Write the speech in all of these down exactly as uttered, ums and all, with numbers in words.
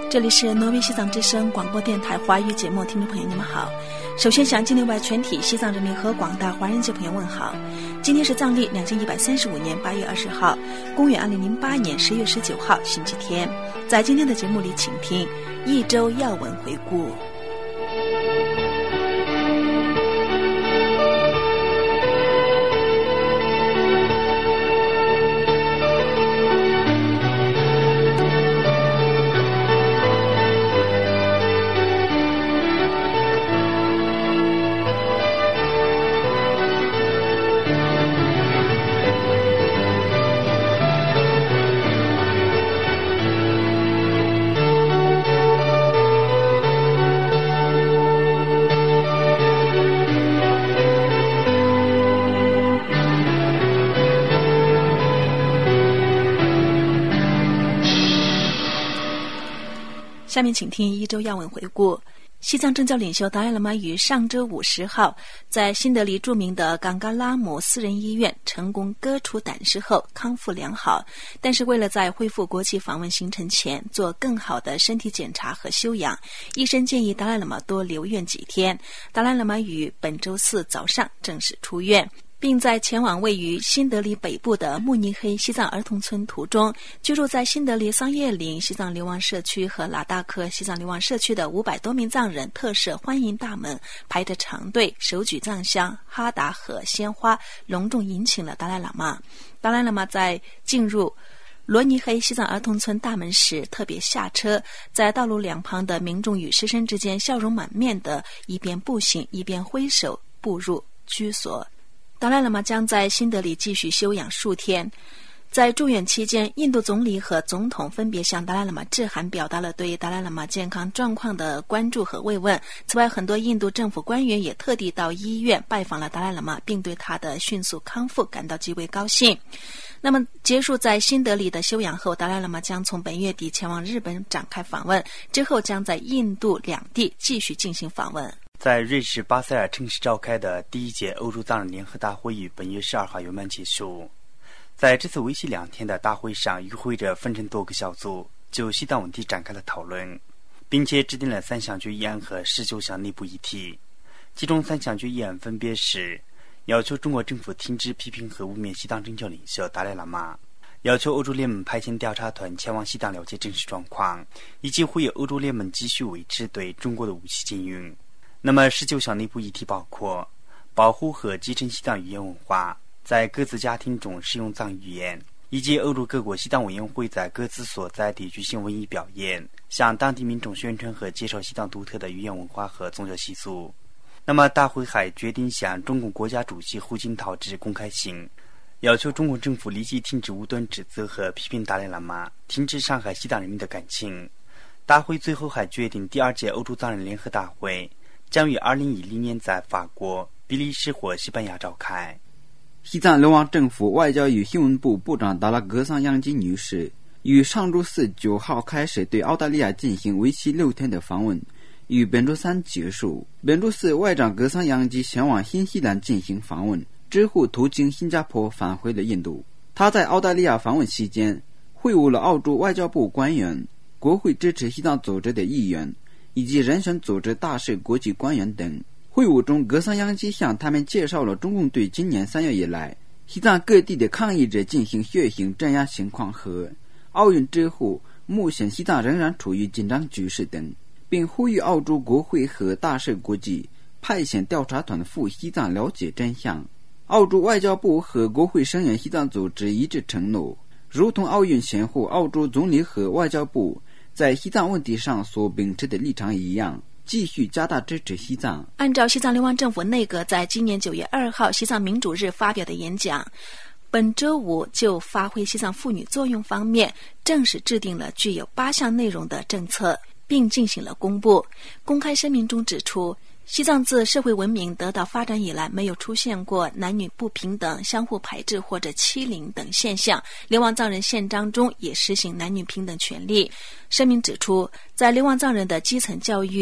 这里是挪威西藏之声广播电台华语节目，听众朋友你们好。首先向境内外全体西藏人民和广大华人界朋友问好。今天是藏历两千一百三十五年八月二十号，公元二零零八年十月十九号，星期天。在今天的节目里，请听一周要闻回顾。下面请听一周要闻回顾。西藏政教领袖达赖喇嘛于上周五十号在新德里著名的冈嘎拉姆私人医院成功割除胆石后康复良好，但是为了在恢复国际访问行程前做更好的身体检查和休养，医生建议达赖喇嘛多留院几天。达赖喇嘛于本周四早上正式出院，并在前往位于新德里北部的慕尼黑西藏儿童村途中，居住在新德里桑叶岭西藏流亡社区和拉达克西藏流亡社区的五百多名藏人特设欢迎大门，排着长队，手举藏香、哈达和鲜花，隆重迎请了达赖喇嘛。达赖喇嘛在进入罗尼黑西藏儿童村大门时特别下车，在道路两旁的民众与师生之间笑容满面的一边步行一边挥手步入居所。达赖喇嘛将在新德里继续休养数天。在住院期间，印度总理和总统分别向达赖喇嘛致函，表达了对达赖喇嘛健康状况的关注和慰问。此外，很多印度政府官员也特地到医院拜访了达赖喇嘛，并对他的迅速康复感到极为高兴。那么结束在新德里的休养后，达赖喇嘛将从本月底前往日本展开访问，之后将在印度两地继续进行访问。 在瑞士巴塞尔城市召开的第一届欧洲藏人联合大会议本月十二号圆满结束。在这次为期两天的大会上，与会者分成多个小组，就西藏问题展开了讨论，并且制定了三项决议案和十九项内部议题。其中三项决议案分别是：要求中国政府停止批评和污蔑西藏政教领袖达赖喇嘛，要求欧洲联盟派遣调查团前往西藏了解真实状况，以及呼吁欧洲联盟继续维持对中国的武器禁运。那么十九项内部议题包括保护和继承西藏语言文化，在各自家庭中使用藏语言，以及欧洲各国西藏委员会在各自所在地举行文艺表演，向当地民众宣传和介绍西藏独特的语言文化和宗教习俗。那么大会还决定向中共国家主席胡锦涛致公开信，要求中共政府立即停止无端指责和批评达赖喇嘛，停止伤害西藏人民的感情。大会最后还决定第二届欧洲藏人联合大会将于二零一零年在法国、比利时或西班牙召开。 西藏流亡政府外交与新闻部部长达拉格桑扬吉女士于上周四九号开始对澳大利亚进行为期六天的访问，于本周三结束。本周四，外长格桑扬吉前往新西兰进行访问，之后途经新加坡返回了印度。他在澳大利亚访问期间会晤了澳洲外交部官员、国会支持西藏组织的议员以及人权组织大使国际官员等。会晤中，格桑扬吉向他们介绍了中共对今年三月以来西藏各地的抗议者进行血腥镇压情况和奥运之后目前西藏仍然处于紧张局势等，并呼吁澳洲国会和大使国际派遣调查团赴西藏了解真相。澳洲外交部和国会声援西藏组织一致承诺，如同奥运前后澳洲总理和外交部在西藏问题上所秉持的立场一样，继续加大支持西藏。 按照西藏流亡政府内阁在今年九月二号西藏民主日发表的演讲，本周五就发挥西藏妇女作用方面正式制定了具有八项内容的政策，并进行了公布。公开声明中指出，西藏自社会文明得到发展以来，没有出现过男女不平等、相互排斥或者欺凌等现象。流亡藏人宪章中也实行男女平等权利。声明指出，在流亡藏人的基层教育、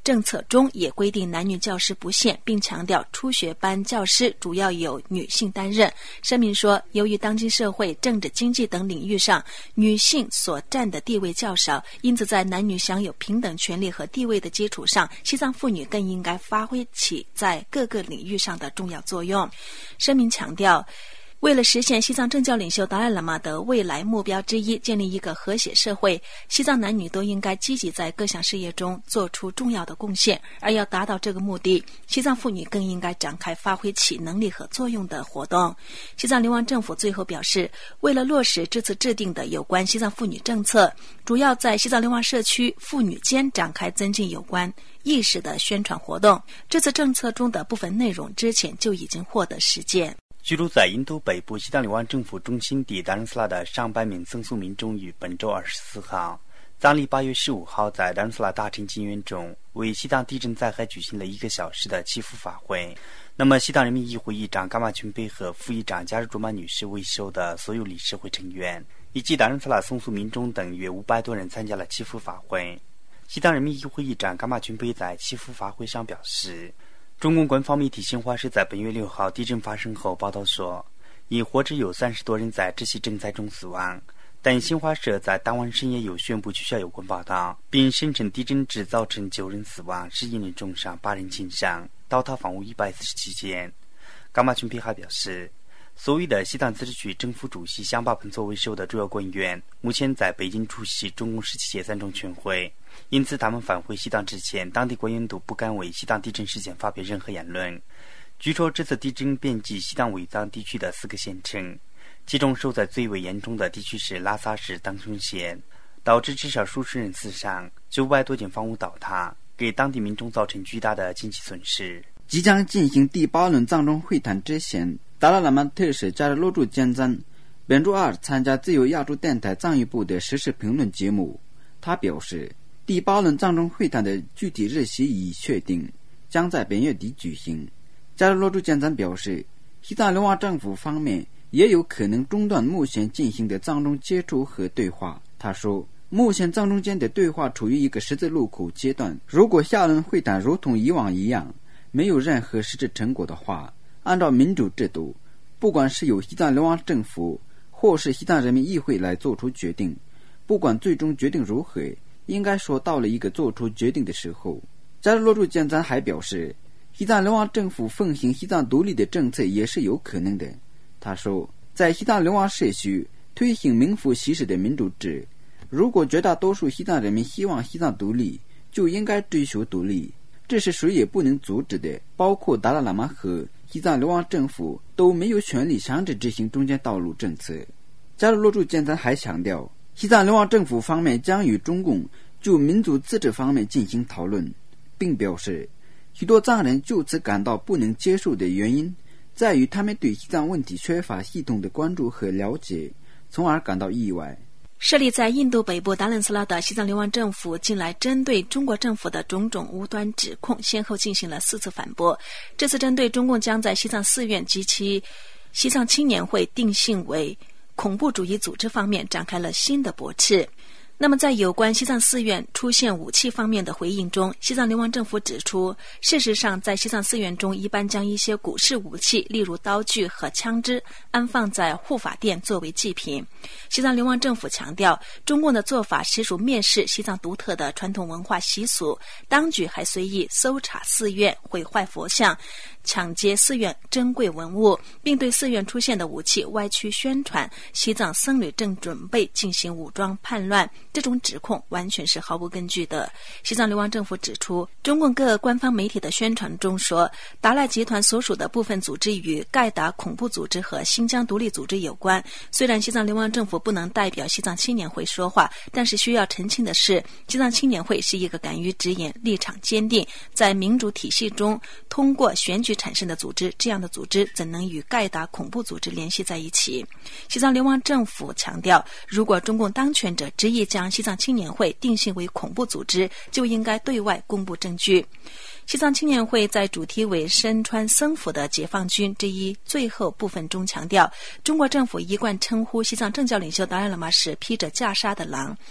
政策中也规定男女教师不限，并强调初学班教师主要由女性担任。声明说，由于当今社会政治、经济等领域上女性所占的地位较少，因此在男女享有平等权利和地位的基础上，西藏妇女更应该发挥起在各个领域上的重要作用。声明强调，为了实现西藏政教领袖达赖喇嘛的未来目标之一，建立一个和谐社会，西藏男女都应该积极在各项事业中做出重要的贡献。而要达到这个目的，西藏妇女更应该展开发挥其能力和作用的活动。西藏流亡政府最后表示，为了落实这次制定的有关西藏妇女政策，主要在西藏流亡社区妇女间展开增进有关意识的宣传活动。这次政策中的部分内容之前就已经获得实践。 居住在印度北部西藏流亡政府中心地达仁斯拉的上百名僧俗民众于本周二十四号藏历八月十五号在达仁斯拉大臣经院中为西藏地震灾害举行了一个小时的祈福法会。那么西藏人民议会议长噶玛群贝和副议长加日卓玛女士为首的所有理事会成员以及达仁斯拉僧俗民众等约五百多人参加了祈福法会。西藏人民议会议长噶玛群贝在祈福法会上表示，中共官方媒体新华社在本月六号地震发生后报道说，已获知有三十多人在这起震灾中死亡，但新华社在当晚深夜又宣布取消有关报道，并声称地震只造成九人死亡，十一人重伤，八人轻伤，倒塌房屋一百四十七间。噶玛群贝还表示，所谓的西藏自治区政府主席香巴彭措为首的主要官员目前在北京出席中共十七届三中全会，因此他们返回西藏之前，当地官员都不敢为西藏地震事件发表任何言论。据说这次地震遍及西藏维藏地区的四个县城，其中受灾最为严重的地区是拉萨市当雄县，导致至少数十人死伤，九百多间房屋倒塌，给当地民众造成巨大的经济损失。 即将进行第八轮藏中会谈之前，达赖喇嘛特使加日洛珠坚赞本周二参加自由亚洲电台藏语部的时事评论节目。他表示，第八轮藏中会谈的具体日期已确定，将在本月底举行。加日洛珠坚赞表示，西藏流亡政府方面也有可能中断目前进行的藏中接触和对话。他说，目前藏中间的对话处于一个十字路口阶段，如果下轮会谈如同以往一样没有任何实质成果的话，按照民主制度，不管是由西藏流亡政府或是西藏人民议会来做出决定，不管最终决定如何，应该说到了一个做出决定的时候。加日洛珠坚赞还表示，西藏流亡政府奉行西藏独立的政策也是有可能的。他说，在西藏流亡社区推行名副其实的民主制，如果绝大多数西藏人民希望西藏独立，就应该追求独立，这是谁也不能阻止的，包括达赖喇嘛和西藏流亡政府都没有权利强制执行中间道路政策。加日洛珠坚赞还强调，西藏流亡政府方面将与中共就民族自治方面进行讨论，并表示，许多藏人就此感到不能接受的原因在于他们对西藏问题缺乏系统的关注和了解，从而感到意外。 设立在印度北部达兰斯拉的西藏流亡政府近来针对中国政府的种种无端指控先后进行了四次反驳。这次针对中共将在西藏寺院及其西藏青年会定性为恐怖主义组织方面展开了新的驳斥。那么在有关西藏寺院出现武器方面的回应中，西藏流亡政府指出，事实上在西藏寺院中一般将一些古式武器，例如刀具和枪支安放在护法殿作为祭品。西藏流亡政府强调，中共的做法实属蔑视西藏独特的传统文化习俗，当局还随意搜查寺院，毁坏佛像，抢劫寺院珍贵文物，并对寺院出现的武器歪曲宣传西藏僧侣正准备进行武装叛乱，这种指控完全是毫无根据的。西藏流亡政府指出，中共各官方媒体的宣传中说，达赖集团所属的部分组织与盖达恐怖组织和新疆独立组织有关。虽然西藏流亡政府不能代表西藏青年会说话，但是需要澄清的是，西藏青年会是一个敢于直言、立场坚定，在民主体系中通过选举产生的组织，这样的组织怎能与盖达恐怖组织联系在一起？西藏流亡政府强调，如果中共当权者执意将西藏青年会定性为恐怖组织，就应该对外公布证据。西藏青年会在主题为身穿僧服的解放军这一最后部分中强调，中国政府一贯称呼西藏政教领袖达赖喇嘛是披着袈裟的狼，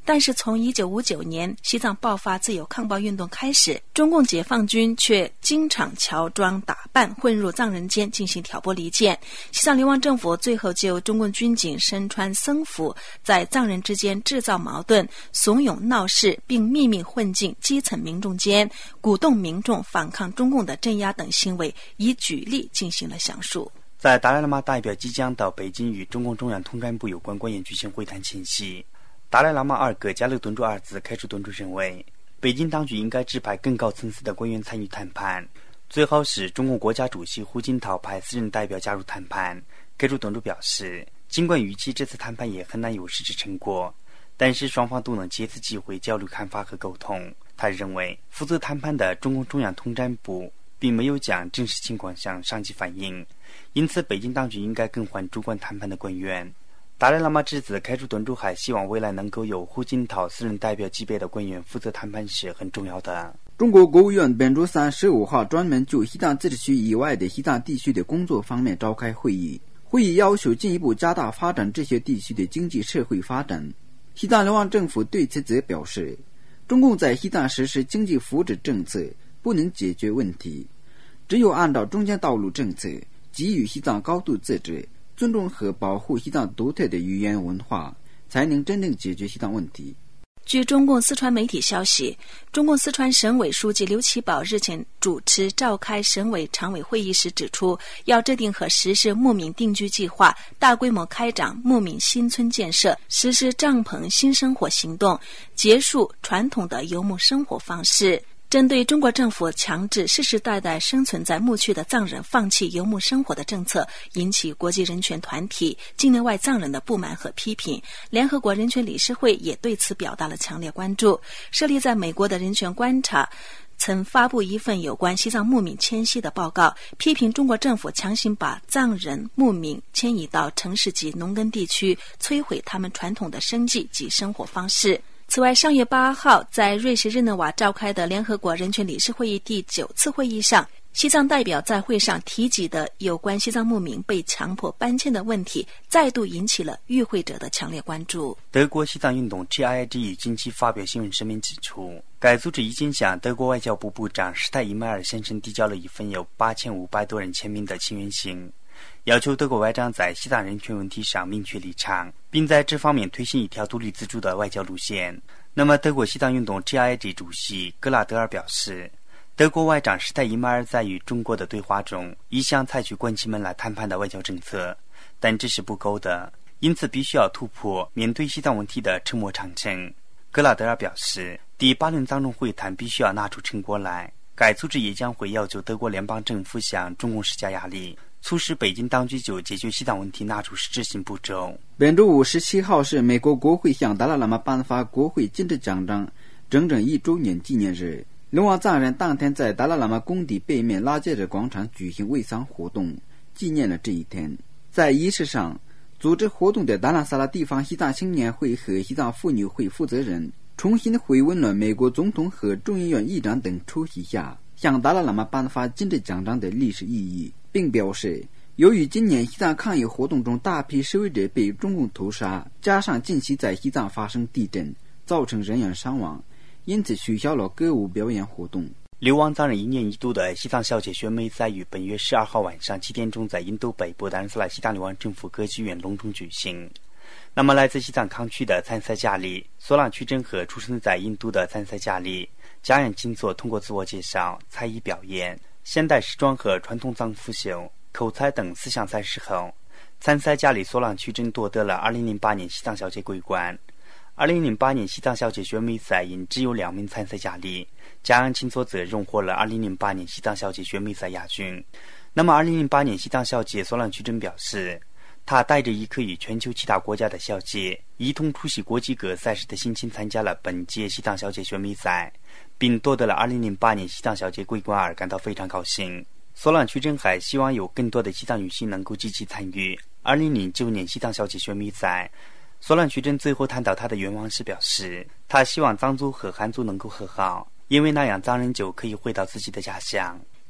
但是从一九五九年西藏爆发自由抗暴运动开始，中共解放军却经常乔装打扮混入藏人间进行挑拨离间。西藏流亡政府最后就中共军警身穿僧服，在藏人之间制造矛盾，怂恿闹事，并秘密混进基层民众间，鼓动民众反抗中共的镇压等行为，以举例进行了详述。 在达赖喇嘛代表即将到北京与中共中央通传部有关官员举行会谈前夕，达赖喇嘛二哥加勒敦珠儿子开出敦珠认为，北京当局应该指派更高层次的官员参与谈判，最好是中共国家主席胡锦涛派私人代表加入谈判。开出敦珠表示，尽管预期这次谈判也很难有实质成果，但是双方都能借此机会交流看法和沟通。他认为，负责谈判的中共中央统战部并没有将真实情况向上级反映，因此北京当局应该更换主管谈判的官员。达赖喇嘛之子开出敦珠还希望未来能够有胡锦涛私人代表级别的官员负责谈判是很重要的。 中国国务院本周三十五号专门就西藏自治区以外的西藏地区的工作方面召开会议，会议要求进一步加大发展这些地区的经济社会发展。西藏流亡政府对此则表示，中共在西藏实施经济扶持政策不能解决问题，只有按照中间道路政策，给予西藏高度自治，尊重和保护西藏独特的语言文化，才能真正解决西藏问题。 据中共四川媒体消息，中共四川省委书记刘奇葆日前主持召开省委常委会议时指出，要制定和实施牧民定居计划，大规模开展牧民新村建设，实施帐篷新生活行动，结束传统的游牧生活方式。针对中国政府强制世世代代生存在牧区的藏人放弃游牧生活的政策，引起国际人权团体、境内外藏人的不满和批评。联合国人权理事会也对此表达了强烈关注。设立在美国的人权观察曾发布一份有关西藏牧民迁徙的报告，批评中国政府强行把藏人牧民迁移到城市及农耕地区，摧毁他们传统的生计及生活方式。此外，上月八号在瑞士日内瓦召开的联合国人权理事会议第九次会议上，西藏代表在会上提及的有关西藏牧民被强迫搬迁的问题，再度引起了与会者的强烈关注。 德国西藏运动 G I I G 近期发表新闻声明指出，该组织已经向德国外交部部长施泰因迈尔先生递交了一份有八千五百多人签名的请愿信，要求德国外长在西藏人权问题上明确立场，并在这方面推行一条独立自主的外交路线。那么，德国西藏运动 G I I G 主席格拉德尔表示，德国外长施泰因迈尔在与中国的对话中一向采取关起门来谈判的外交政策，但这是不够的，因此必须要突破面对西藏问题的沉默长城。格拉德尔表示，第八轮藏中会谈必须要拿出成果来，该组织也将会要求德国联邦政府向中共施加压力，促使北京当局就解决西藏问题拿出实质性步骤。 本周五十七号是美国国会向达赖喇嘛颁发国会金质奖章整整一周年纪念日。流亡藏人当天在达赖喇嘛宫邸背面拉杰热广场举行慰丧活动，纪念了这一天。在仪式上，组织活动的达兰萨拉地方西藏青年会和西藏妇女会负责人重新回温了美国总统和众议院议长等出席下向达赖喇嘛颁发金质奖章的历史意义，并表示，由于今年西藏抗议活动中大批示威者被中共屠杀，加上近期在西藏发生地震，造成人员伤亡，因此取消了歌舞表演活动。 流亡藏人一年一度的西藏小姐选美赛于本月十二号晚上七点钟在印度北部达兰萨拉西藏流亡政府歌剧院隆重举行。那么，来自西藏康区的参赛佳丽索朗曲珍和出生在印度的参赛佳丽家人金座通过自我介绍、才艺表演、现代时装和传统藏服秀、口才等四项赛事后，参赛佳丽索朗曲珍夺得了二零零八年西藏小姐桂冠。二零零八年西藏小姐选美赛因只有两名参赛佳丽，家人金座则荣获了二零零八年西藏小姐选美赛亚军。那么二零零八年西藏小姐索朗曲珍表示，她带着一颗与全球其他国家的小姐一同出席国际各赛事的心情参加了本届西藏小姐选美赛，并夺得了二零零八年西藏小姐桂冠而感到非常高兴。索朗曲珍还希望有更多的西藏女性能够积极参与二零零九年西藏小姐选美赛。索朗曲珍最后谈到她的愿望时表示，她希望藏族和汉族能够和好，因为那样藏人就可以回到自己的家乡。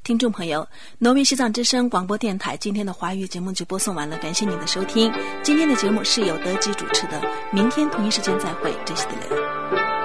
听众朋友，挪威西藏之声广播电台今天的华语节目就播送完了，感谢您的收听。今天的节目是由德基主持的，明天同一时间再会，这是的了。